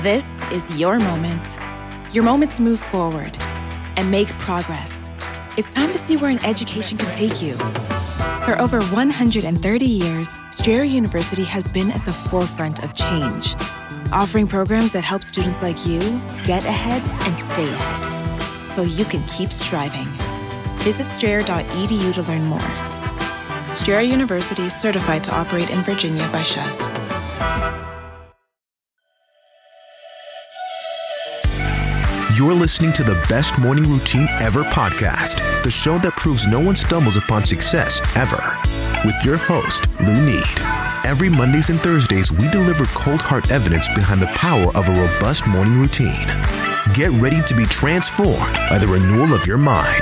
This is your moment to move forward and make progress. It's time to see where an education can take you. For over 130 years, Strayer University has been at the forefront of change, offering programs that help students like you get ahead and stay ahead, so you can keep striving. Visit strayer.edu to learn more. Strayer University is certified to operate in Virginia by Chev. You're listening to the Best Morning Routine Ever podcast, the show that proves no one stumbles upon success ever. With your host, Lou Need. Every Mondays and Thursdays, we deliver cold hard evidence behind the power of a robust morning routine. Get ready to be transformed by the renewal of your mind.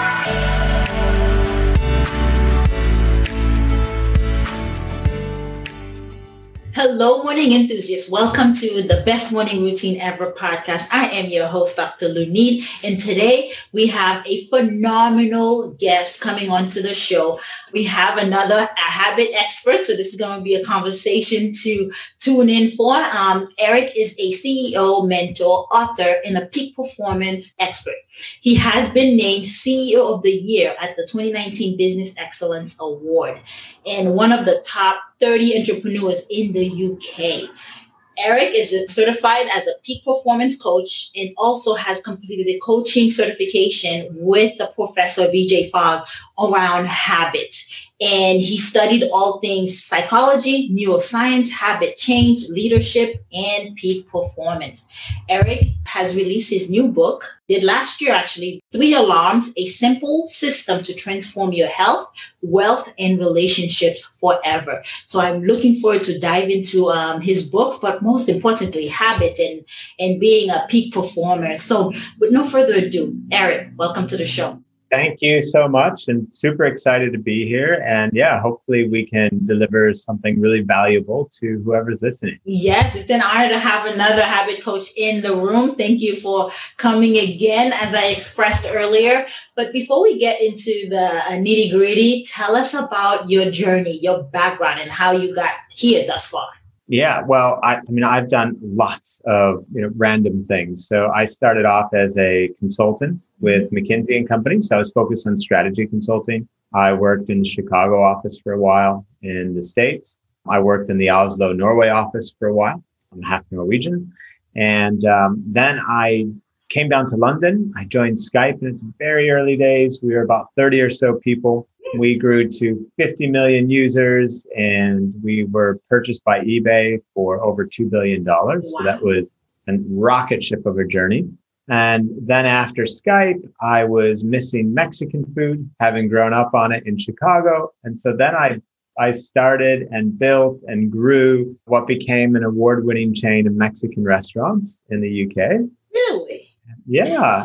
Hello, morning enthusiasts. Welcome to the Best Morning Routine Ever podcast. I am your host, Dr. Lou Need, and today we have a phenomenal guest coming onto the show. We have a habit expert, so this is going to be a conversation to tune in for. Eric is a CEO, mentor, author, and a peak performance expert. He has been named CEO of the Year at the 2019 Business Excellence Award and one of the top 30 entrepreneurs in the UK. Eric is certified as a peak performance coach and also has completed a coaching certification with the Professor BJ Fogg around habits. And he studied all things psychology, neuroscience, habit change, leadership, and peak performance. Eric has released his new book, did last year actually, 3 Alarms, a simple system to transform your health, wealth, and relationships forever. So I'm looking forward to dive into his books, but most importantly, habits and being a peak performer. So with no further ado, Eric, welcome to the show. Thank you so much, and super excited to be here. And yeah, hopefully we can deliver something really valuable to whoever's listening. Yes, it's an honor to have another habit coach in the room. Thank you for coming again, as I expressed earlier. But before we get into the nitty gritty, tell us about your journey, your background, and how you got here thus far. Yeah, well, I've done lots of random things. So I started off as a consultant with McKinsey and Company. So I was focused on strategy consulting. I worked in the Chicago office for a while in the States. I worked in the Oslo, Norway office for a while. I'm half Norwegian. And then I came down to London. I joined Skype in its very early days. We were about 30 or so people. We grew to 50 million users, and we were purchased by eBay for over $2 billion. Wow. So that was a rocket ship of a journey. And then after Skype, I was missing Mexican food, having grown up on it in Chicago. And so then I started and built and grew what became an award-winning chain of Mexican restaurants in the UK. Really? Yeah.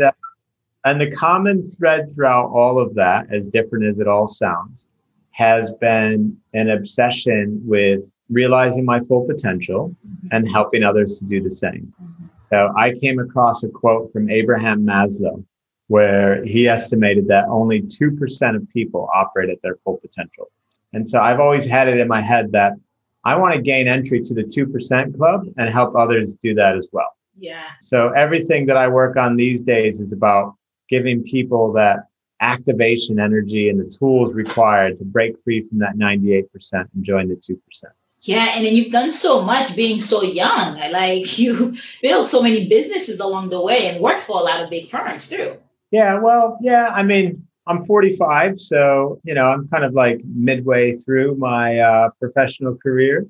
And the common thread throughout all of that, as different as it all sounds, has been an obsession with realizing my full potential and helping others to do the same. So I came across a quote from Abraham Maslow, where he estimated that only 2% of people operate at their full potential. And so I've always had it in my head that I want to gain entry to the 2% club and help others do that as well. Yeah. So everything that I work on these days is about giving people that activation energy and the tools required to break free from that 98% and join the 2%. Yeah. And then you've done so much being so young. Like you built so many businesses along the way and worked for a lot of big firms too. Yeah. Well, yeah. I mean, I'm 45. So, I'm kind of like midway through my professional career.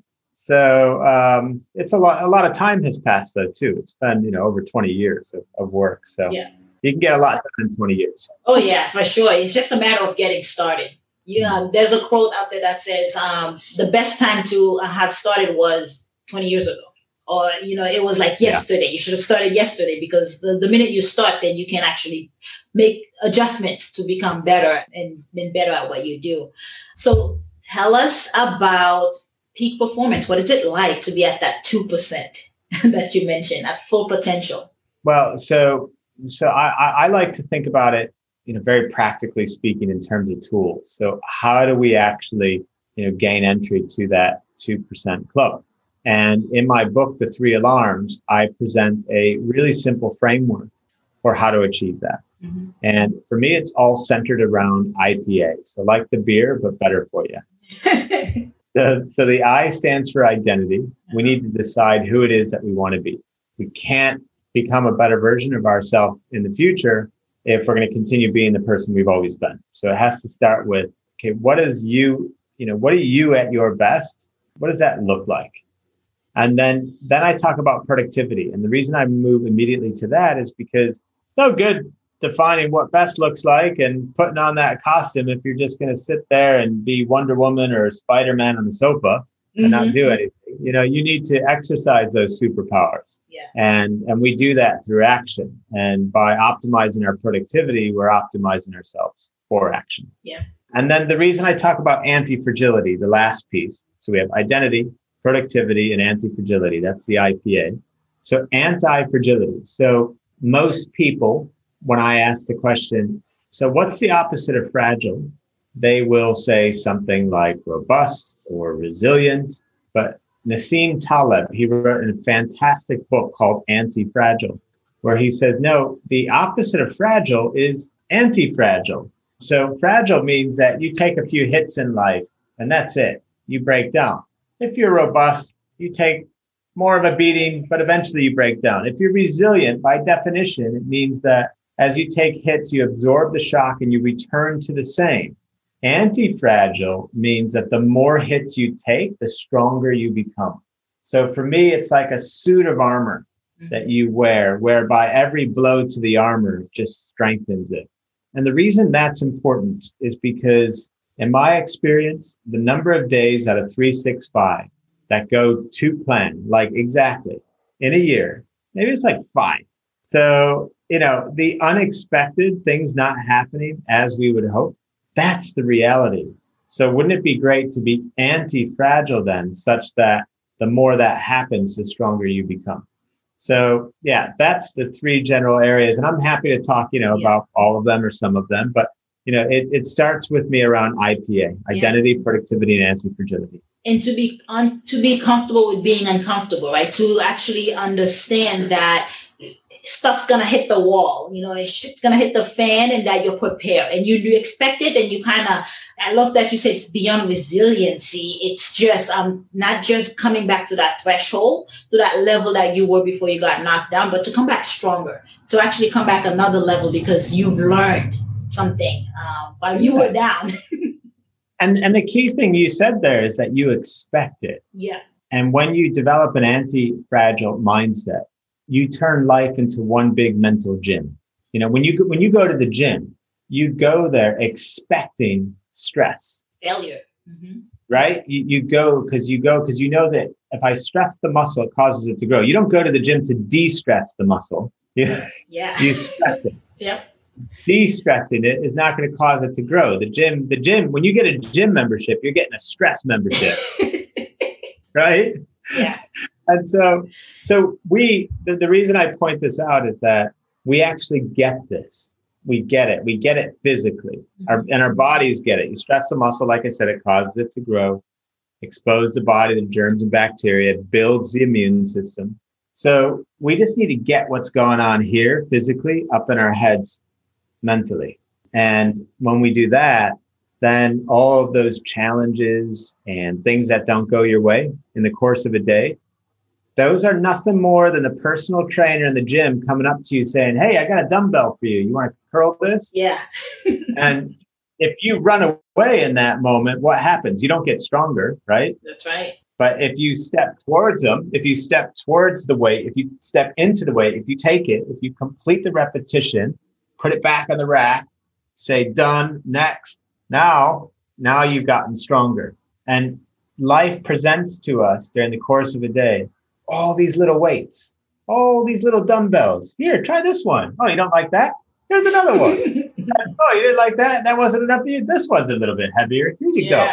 So it's a lot of time has passed though, too. It's been, over 20 years of work. So yeah. You can get a lot done in 20 years. Oh, yeah, for sure. It's just a matter of getting started. There's a quote out there that says the best time to have started was 20 years ago. Or, it was like yesterday. Yeah. You should have started yesterday because the minute you start, then you can actually make adjustments to become better and better at what you do. So tell us about peak performance. What is it like to be at that 2% that you mentioned, at full potential? Well, So I like to think about it, very practically speaking in terms of tools. So how do we actually, gain entry to that 2% club? And in my book, The Three Alarms, I present a really simple framework for how to achieve that. Mm-hmm. And for me, it's all centered around IPA. So like the beer, but better for you. So the I stands for identity. We need to decide who it is that we want to be. We can't become a better version of ourselves in the future if we're going to continue being the person we've always been. So it has to start with, okay, what are you at your best? What does that look like? And then I talk about productivity. And the reason I move immediately to that is because it's no good defining what best looks like and putting on that costume if you're just going to sit there and be Wonder Woman or Spider-Man on the sofa and not do anything. You need to exercise those superpowers. Yeah. And we do that through action. And by optimizing our productivity, we're optimizing ourselves for action. Yeah. And then the reason I talk about anti-fragility, the last piece. So we have identity, productivity, and anti-fragility. That's the IPA. So anti-fragility. So most people, when I ask the question, so what's the opposite of fragile? They will say something like robust or resilient. But Nassim Taleb, he wrote a fantastic book called Anti-Fragile, where he says, no, the opposite of fragile is anti-fragile. So fragile means that you take a few hits in life and that's it. You break down. If you're robust, you take more of a beating, but eventually you break down. If you're resilient, by definition, it means that as you take hits, you absorb the shock and you return to the same. Anti-fragile means that the more hits you take, the stronger you become. So for me, it's like a suit of armor that you wear, whereby every blow to the armor just strengthens it. And the reason that's important is because in my experience, the number of days out of 365 that go to plan, like exactly in a year, maybe it's like 5. So, the unexpected things not happening as we would hope, that's the reality. So wouldn't it be great to be anti-fragile then, such that the more that happens, the stronger you become? So yeah, that's the 3 general areas. And I'm happy to talk, about all of them or some of them, but it starts with me around IPA, identity, productivity, and anti-fragility. And to be comfortable with being uncomfortable, right? To actually understand that stuff's going to hit the wall, it's going to hit the fan, and that you're prepared and you expect it. And you I love that you say it's beyond resiliency. It's just not just coming back to that threshold, to that level that you were before you got knocked down, but to come back stronger, to actually come back another level because you've learned something while you were down. And the key thing you said there is that you expect it. Yeah. And when you develop an anti-fragile mindset, you turn life into one big mental gym. When you go to the gym, you go there expecting stress, failure, right? You go because you know that if I stress the muscle, it causes it to grow. You don't go to the gym to de-stress the muscle. You stress it. Yep. De-stressing it is not going to cause it to grow. The gym. When you get a gym membership, you're getting a stress membership, right? Yeah. And so the reason I point this out is that we actually get this. We get it. We get it physically. Our bodies get it. You stress the muscle, like I said, it causes it to grow, expose the body to germs and bacteria, it builds the immune system. So we just need to get what's going on here physically up in our heads mentally. And when we do that, then all of those challenges and things that don't go your way in the course of a day, those are nothing more than the personal trainer in the gym coming up to you saying, hey, I got a dumbbell for you. You want to curl this? Yeah. And if you run away in that moment, what happens? You don't get stronger, right? That's right. But if you step towards them, if you step towards the weight, if you step into the weight, if you take it, if you complete the repetition, put it back on the rack, say done, next. Now you've gotten stronger. And life presents to us during the course of a day all these little weights, all these little dumbbells. Here, try this one. Oh, you don't like that? Here's another one. Oh, you didn't like that? That wasn't enough for you? This one's a little bit heavier. Here you go.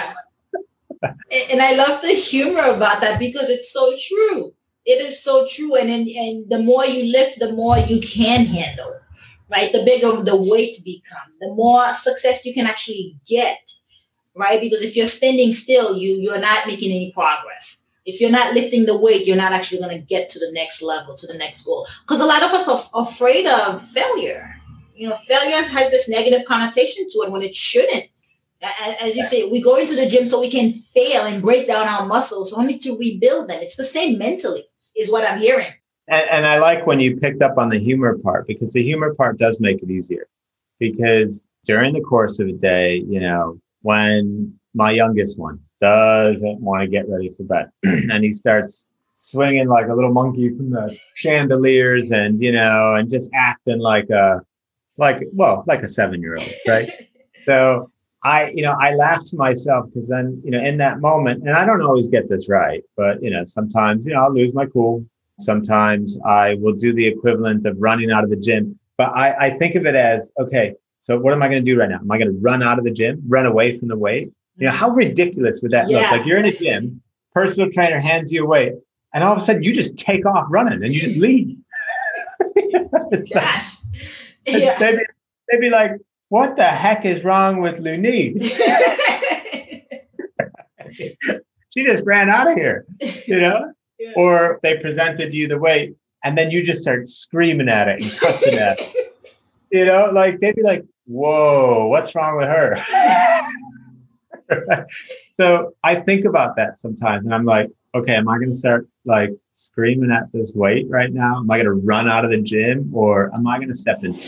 And I love the humor about that because it's so true. It is so true. And the more you lift, the more you can handle, right? The bigger the weight become, the more success you can actually get, right? Because if you're standing still, you're not making any progress. If you're not lifting the weight, you're not actually going to get to the next level, to the next goal. Because a lot of us are afraid of failure. Failure has this negative connotation to it when it shouldn't. As you say, we go into the gym so we can fail and break down our muscles only to rebuild them. It's the same mentally, is what I'm hearing. And I like when you picked up on the humor part, because the humor part does make it easier. Because during the course of a day, when my youngest one doesn't want to get ready for bed and he starts swinging like a little monkey from the chandeliers and just acting like a 7-year-old, right? So I laugh to myself because then, in that moment, and I don't always get this right, but, sometimes, I'll lose my cool. Sometimes I will do the equivalent of running out of the gym. But I think of it as, okay, so what am I going to do right now? Am I going to run out of the gym, run away from the weight? How ridiculous would that look? Like you're in a gym, personal trainer hands you a weight, and all of a sudden you just take off running and you just leave. They'd be like, what the heck is wrong with Lunid? She just ran out of here, Yeah. Or they presented you the weight and then you just start screaming at it and cussing at it. Like they'd be like, whoa, what's wrong with her? So I think about that sometimes and I'm like, okay, am I going to start like screaming at this weight right now? Am I going to run out of the gym or am I going to step into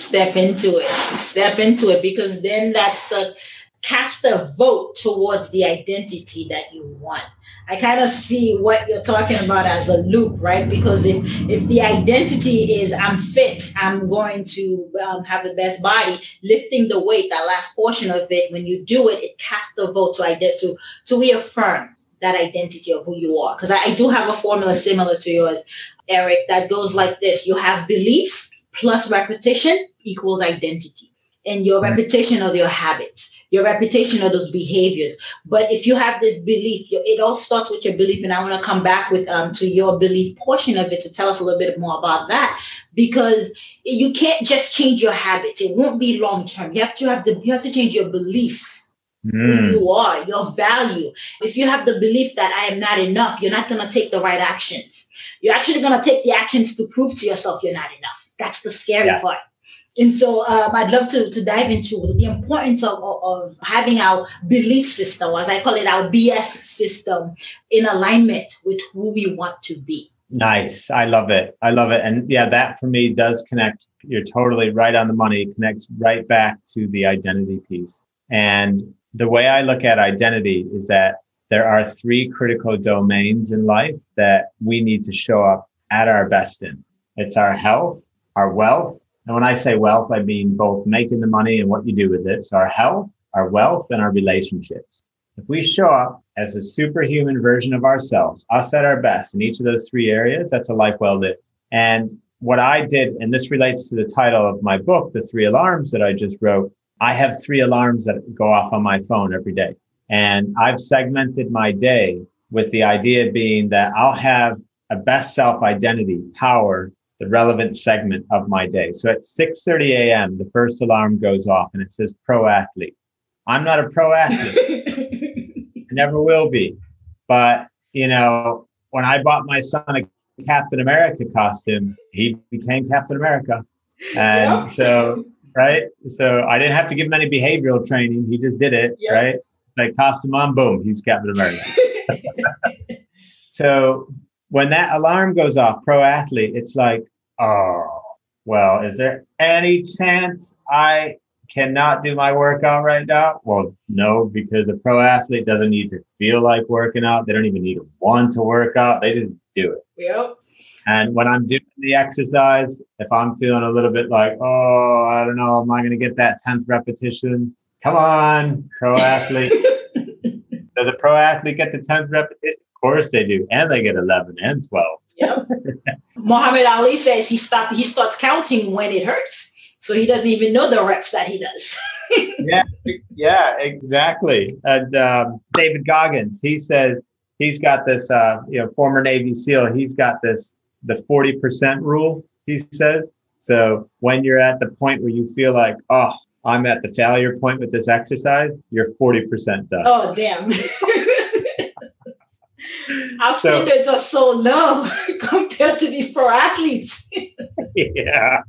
it? Because then that's cast a vote towards the identity that you want. I kind of see what you're talking about as a loop, right? Because if the identity is I'm fit, I'm going to have the best body, lifting the weight, that last portion of it, when you do it, it casts a vote to reaffirm that identity of who you are. Because I do have a formula similar to yours, Eric, that goes like this. You have beliefs plus repetition equals identity. And your repetition of your habits, your repetition of those behaviors. But if you have this belief, it all starts with your belief. And I want to come back with to your belief portion of it to tell us a little bit more about that, because you can't just change your habits. It won't be long term. You have to change your beliefs. Who you are, your value. If you have the belief that I am not enough, you're not going to take the right actions. You're actually going to take the actions to prove to yourself you're not enough. That's the scary part. And so I'd love to dive into the importance of having our belief system, as I call it, our BS system, in alignment with who we want to be. Nice. I love it. And that for me does connect. You're totally right on the money. It connects right back to the identity piece. And the way I look at identity is that there are 3 critical domains in life that we need to show up at our best in. It's our health, our wealth. And when I say wealth, I mean both making the money and what you do with it. So our health, our wealth, and our relationships. If we show up as a superhuman version of ourselves, us at our best in each of those 3 areas, that's a life well lived. And what I did, and this relates to the title of my book, The 3 Alarms that I just wrote, I have 3 alarms that go off on my phone every day. And I've segmented my day with the idea being that I'll have a best self identity power the relevant segment of my day. So at 6:30 a.m., the first alarm goes off and it says pro athlete. I'm not a pro athlete. I never will be. But, when I bought my son a Captain America costume, he became Captain America. And so I didn't have to give him any behavioral training. He just did it, right? Like costume on, boom, he's Captain America. So when that alarm goes off, pro athlete, it's like, oh, well, is there any chance I cannot do my workout right now? Well, no, because a pro athlete doesn't need to feel like working out. They don't even need to want to work out. They just do it. Yep. And when I'm doing the exercise, if I'm feeling a little bit like, oh, I don't know, am I going to get that 10th repetition? Come on, pro athlete. Does a pro athlete get the 10th repetition? Of course they do. And they get 11 and 12. Yep. Muhammad Ali says he starts counting when it hurts. So he doesn't even know the reps that he does. Yeah, exactly. And David Goggins, he says he's got this, former Navy SEAL, he's got this, the 40% rule, he says. So when you're at the point where you feel like, oh, I'm at the failure point with this exercise, you're 40% done. Oh, damn. Our standards are so low compared to these pro athletes. Yeah.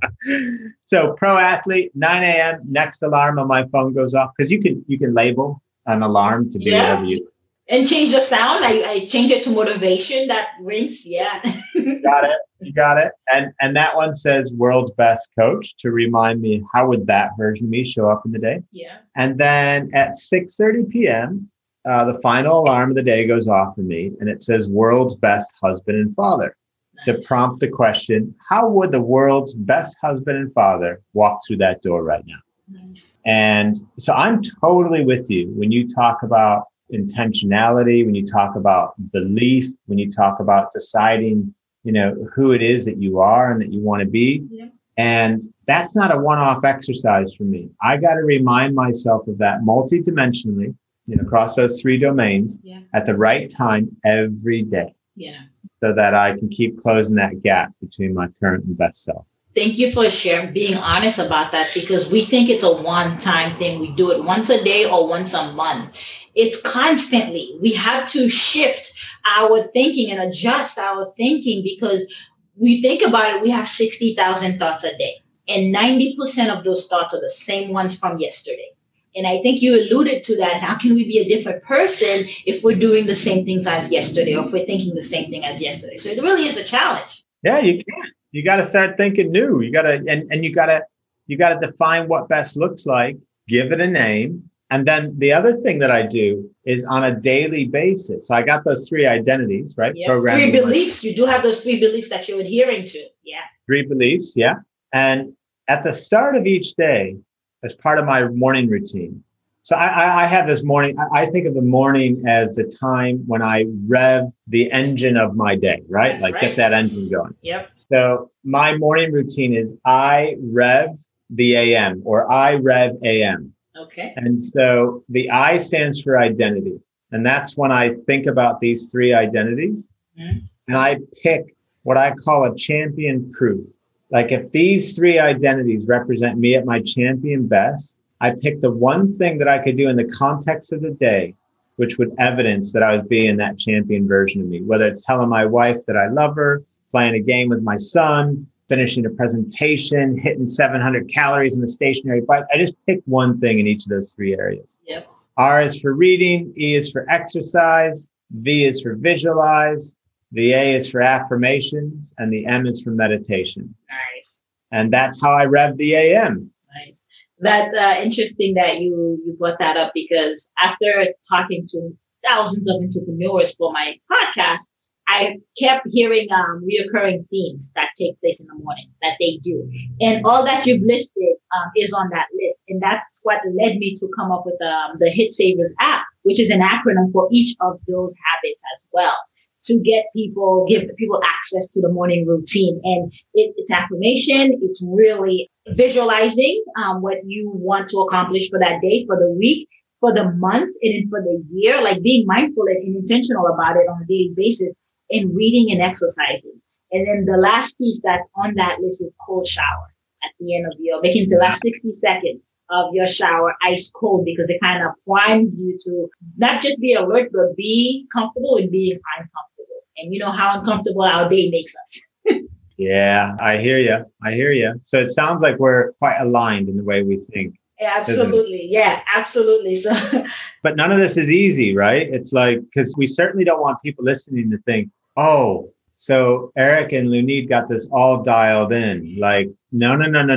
So pro athlete, 9 a.m. next alarm on my phone goes off, because you can label an alarm to be whatever you. And change the sound. I change it to motivation. That rings. Yeah. You got it. And that one says world's best coach, to remind me, how would that version of me show up in the day? Yeah. And then at 6:30 p.m., the final alarm of the day goes off for me, and it says world's best husband and father. Nice. To prompt the question, how would the world's best husband and father walk through that door right now? Nice. And so I'm totally with you when you talk about intentionality, when you talk about belief, when you talk about deciding, who it is that you are and that you want to be. Yeah. And that's not a one-off exercise for me. I got to remind myself of that multidimensionally, across those three domains at the right time every day. Yeah. So that I can keep closing that gap between my current and best self. Thank you for being honest about that, because we think it's a one-time thing. We do it once a day or once a month. It's constantly. We have to shift our thinking and adjust our thinking, because we think about it, we have 60,000 thoughts a day. And 90% of those thoughts are the same ones from yesterday. And I think you alluded to that. How can we be a different person if we're doing the same things as yesterday, or if we're thinking the same thing as yesterday? So it really is a challenge. Yeah, you can. You got to start thinking new. You got to, and you got to define what best looks like, give it a name. And then the other thing that I do is on a daily basis. So I got those three identities, right? Yeah. 3 beliefs. You do have those 3 beliefs that you're adhering to. Yeah. 3 beliefs. Yeah. And at the start of each day, as part of my morning routine. So I have this morning, I think of the morning as the time when I rev the engine of my day, right? That's right. Get that engine going. Yep. So my morning routine is I rev the AM, or I rev AM. Okay. And so the I stands for identity. And that's when I think about these 3 identities. Mm-hmm. And I pick what I call a champion proof. Like if these 3 identities represent me at my champion best, I pick the one thing that I could do in the context of the day, which would evidence that I was being that champion version of me, whether it's telling my wife that I love her, playing a game with my son, finishing a presentation, hitting 700 calories in the stationary bike. I just pick one thing in each of those 3 areas. Yep. R is for reading, E is for exercise, V is for visualize, the A is for affirmations, and the M is for meditation. Nice. And that's how I rev the AM. Nice. That's interesting that you brought that up, because after talking to thousands of entrepreneurs for my podcast, I kept hearing reoccurring themes that take place in the morning that they do. And all that you've listed is on that list. And that's what led me to come up with the Hit Savers app, which is an acronym for each of those habits as well, to give people access to the morning routine. And it's affirmation. It's really visualizing what you want to accomplish for that day, for the week, for the month, and then for the year, like being mindful and intentional about it on a daily basis, and reading and exercising. And then the last piece that's on that list is cold shower at the end of making the last 60 seconds of your shower ice cold, because it kind of primes you to not just be alert, but be comfortable in being uncomfortable. And you know how uncomfortable our day makes us. Yeah, I hear you. So it sounds like we're quite aligned in the way we think. Yeah, absolutely. Yeah, absolutely. So, but none of this is easy, right? It's like, because we certainly don't want people listening to think, oh, so Eric and Lunid got this all dialed in. Like, no.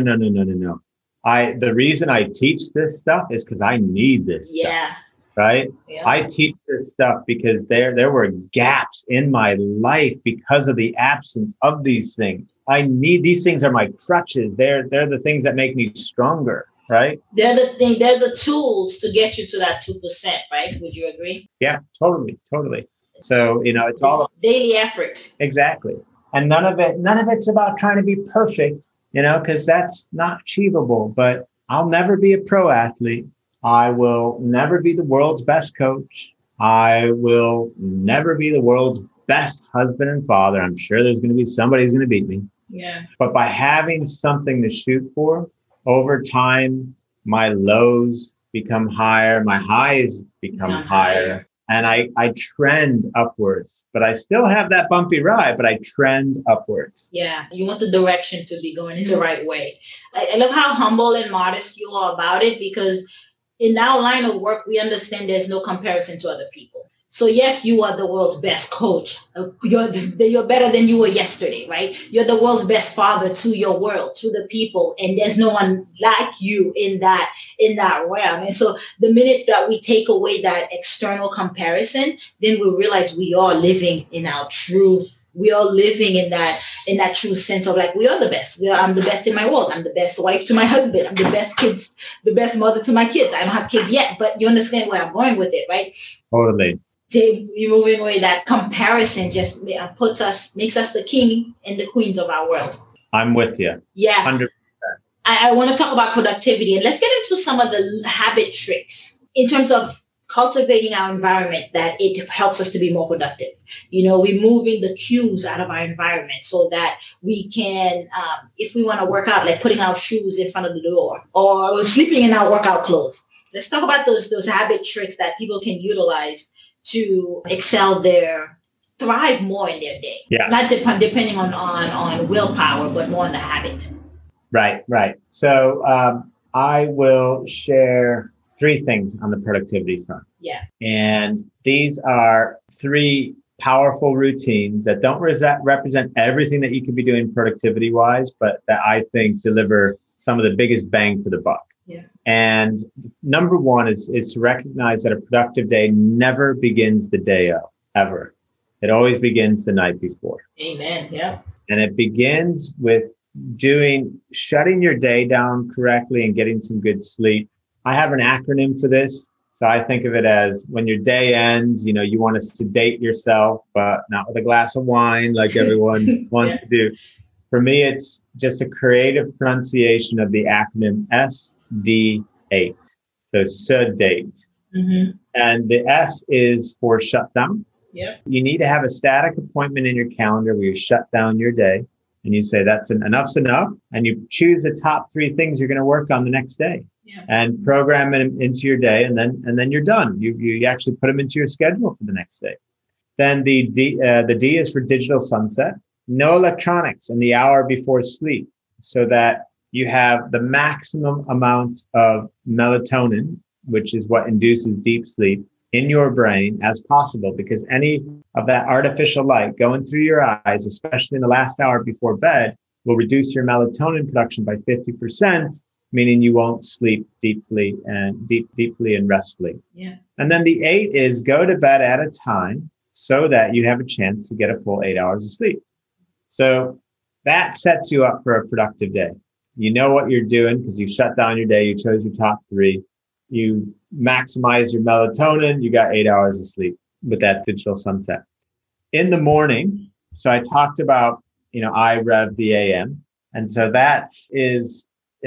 The reason I teach this stuff is because I need this stuff, right? Yeah. I teach this stuff because there were gaps in my life because of the absence of these things. I need these things are my crutches. They're the things that make me stronger, right? They're the tools to get you to that 2%, right? Would you agree? Yeah, totally. So, it's all about daily effort. Exactly. And none of it's about trying to be perfect, because that's not achievable. But I'll never be a pro athlete. I will never be the world's best coach. I will never be the world's best husband and father. I'm sure there's going to be somebody who's going to beat me. Yeah. But by having something to shoot for, over time, my lows become higher, my highs become higher. And I trend upwards, but I still have that bumpy ride, but I trend upwards. Yeah, you want the direction to be going in the right way. I love how humble and modest you are about it, because in our line of work, we understand there's no comparison to other people. So yes, you are the world's best coach. You're better than you were yesterday, right? You're the world's best father to your world, to the people. And there's no one like you in that realm. And so the minute that we take away that external comparison, then we realize we are living in our truth. We are living in that true sense of like, we are the best. I'm the best in my world. I'm the best wife to my husband. I'm the best mother to my kids. I don't have kids yet, but you understand where I'm going with it, right? Totally. We moving away that comparison just makes us the king and the queens of our world. I'm with you. Yeah. 100%. I want to talk about productivity, and let's get into some of the habit tricks in terms of cultivating our environment that it helps us to be more productive. We're moving the cues out of our environment so that we can, if we want to work out, like putting our shoes in front of the door or sleeping in our workout clothes. Let's talk about those habit tricks that people can utilize to thrive more in their day. Yeah. Not depending on willpower, but more on the habit. Right. So I will share 3 things on the productivity front. Yeah. And these are 3 powerful routines that don't represent everything that you could be doing productivity wise, but that I think deliver some of the biggest bang for the buck. Yeah. And number 1 is to recognize that a productive day never begins the day of, ever. It always begins the night before. Amen. Yeah. And it begins with shutting your day down correctly and getting some good sleep. I have an acronym for this. So I think of it as when your day ends, you want to sedate yourself, but not with a glass of wine like everyone wants to do. For me, it's just a creative pronunciation of the acronym SD8. So sedate. Mm-hmm. And the S is for shutdown. Yeah. You need to have a static appointment in your calendar where you shut down your day and you say enough's enough. And you choose the top 3 things you're going to work on the next day. Yeah. And program them into your day, and then you're done. You actually put them into your schedule for the next day. Then the D is for digital sunset. No electronics in the hour before sleep, so that you have the maximum amount of melatonin, which is what induces deep sleep, in your brain as possible, because any of that artificial light going through your eyes, especially in the last hour before bed, will reduce your melatonin production by 50%. Meaning you won't sleep deeply and restfully. Yeah. And then the 8 is go to bed at a time so that you have a chance to get a full 8 hours of sleep. So that sets you up for a productive day. You know what you're doing because you shut down your day. You chose your top 3. You maximize your melatonin. You got 8 hours of sleep with that digital sunset. In the morning, so I talked about, I rev the AM. And so that is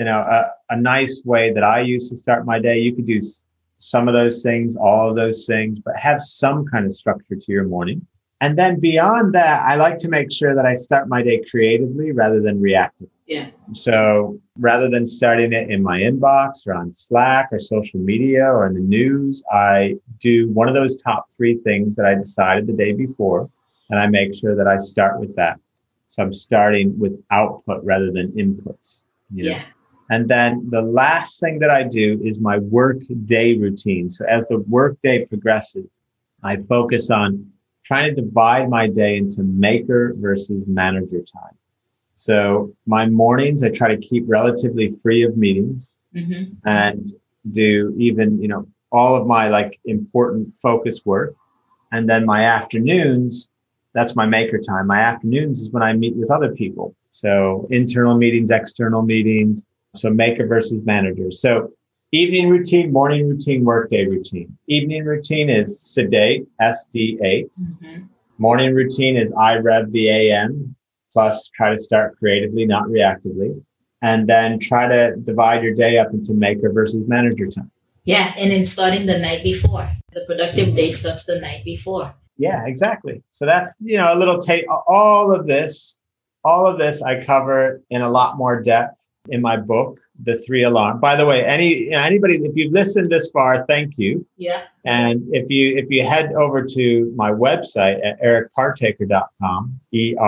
a nice way that I used to start my day. You could do some of those things, all of those things, but have some kind of structure to your morning. And then beyond that, I like to make sure that I start my day creatively rather than reactively. Yeah. So rather than starting it in my inbox or on Slack or social media or in the news, I do one of those top 3 things that I decided the day before, and I make sure that I start with that. So I'm starting with output rather than inputs. Yeah. And then the last thing that I do is my work day routine. So as the work day progresses, I focus on trying to divide my day into maker versus manager time. So my mornings, I try to keep relatively free of meetings and do even, all of my important focus work. And then my afternoons, that's my maker time. My afternoons is when I meet with other people. So internal meetings, external meetings. So maker versus manager. So evening routine, morning routine, workday routine. Evening routine is sedate, SD8. Morning routine is I rev the AM, plus try to start creatively, not reactively. And then try to divide your day up into maker versus manager time. Yeah, and then starting the night before. The productive day starts the night before. Yeah, exactly. So that's, a little take. All of this I cover in a lot more depth in my book, the 3 Alarm. By the way, anybody, if you've listened this far, thank you. Yeah. And if you head over to my website at ericpartaker.com,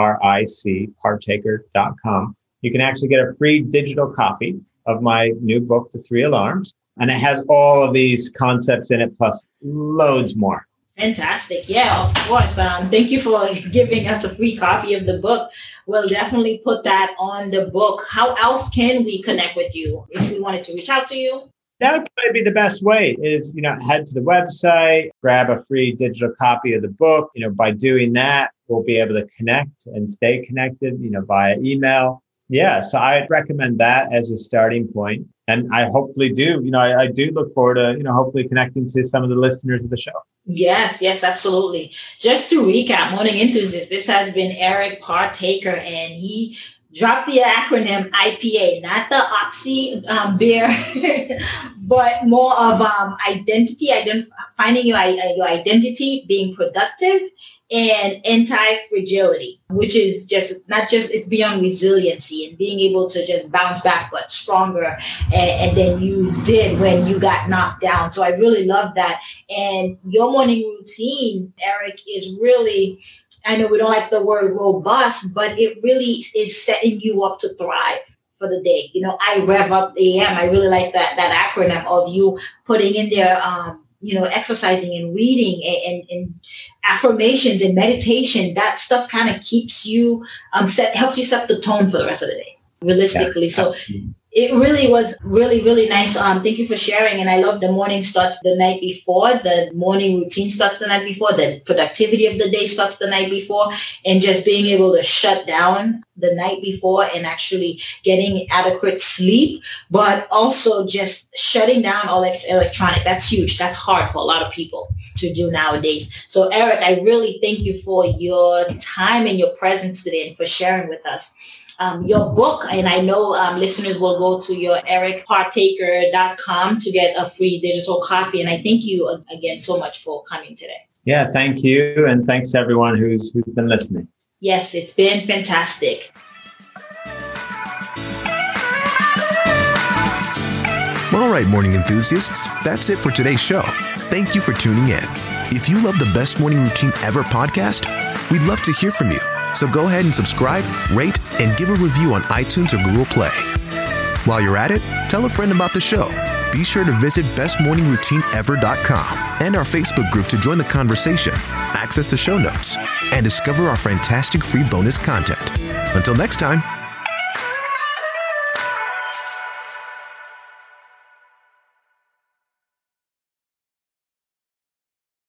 ERIC partaker.com, you can actually get a free digital copy of my new book, The 3 Alarms. And it has all of these concepts in it, plus loads more. Fantastic. Yeah, of course. Thank you for giving us a free copy of the book. We'll definitely put that on the book. How else can we connect with you if we wanted to reach out to you? That would probably be the best way is, head to the website, grab a free digital copy of the book. By doing that, we'll be able to connect and stay connected, via email. Yeah, so I'd recommend that as a starting point. And I hopefully do, I do look forward to, hopefully connecting to some of the listeners of the show. Yes, absolutely. Just to recap, Morning Enthusiast, this has been Eric Partaker, and he dropped the acronym IPA, not the Oxy beer, but more of identity, finding your identity, being productive, and anti-fragility, which is it's beyond resiliency and being able to just bounce back, but stronger and than you did when you got knocked down. So I really love that. And your morning routine, Eric, is really, I know we don't like the word robust, but it really is setting you up to thrive for the day. I rev up AM. I really like that acronym of you putting in there, exercising and reading and affirmations and meditation. That stuff kind of keeps you helps you set the tone for the rest of the day, realistically. Yeah, so it really was really, really nice. Thank you for sharing. And I love the morning starts the night before. The morning routine starts the night before. The productivity of the day starts the night before. And just being able to shut down the night before and actually getting adequate sleep, but also just shutting down all electronic. That's huge. That's hard for a lot of people to do nowadays. So Eric, I really thank you for your time and your presence today and for sharing with us. Your book, and I know listeners will go to your ericpartaker.com to get a free digital copy. And I thank you again so much for coming today. Yeah, thank you. And thanks to everyone who's been listening. Yes, it's been fantastic. All right, morning enthusiasts, that's it for today's show. Thank you for tuning in. If you love the Best Morning Routine Ever podcast, we'd love to hear from you. So go ahead and subscribe, rate, and give a review on iTunes or Google Play. While you're at it, tell a friend about the show. Be sure to visit bestmorningroutineever.com and our Facebook group to join the conversation, access the show notes, and discover our fantastic free bonus content. Until next time,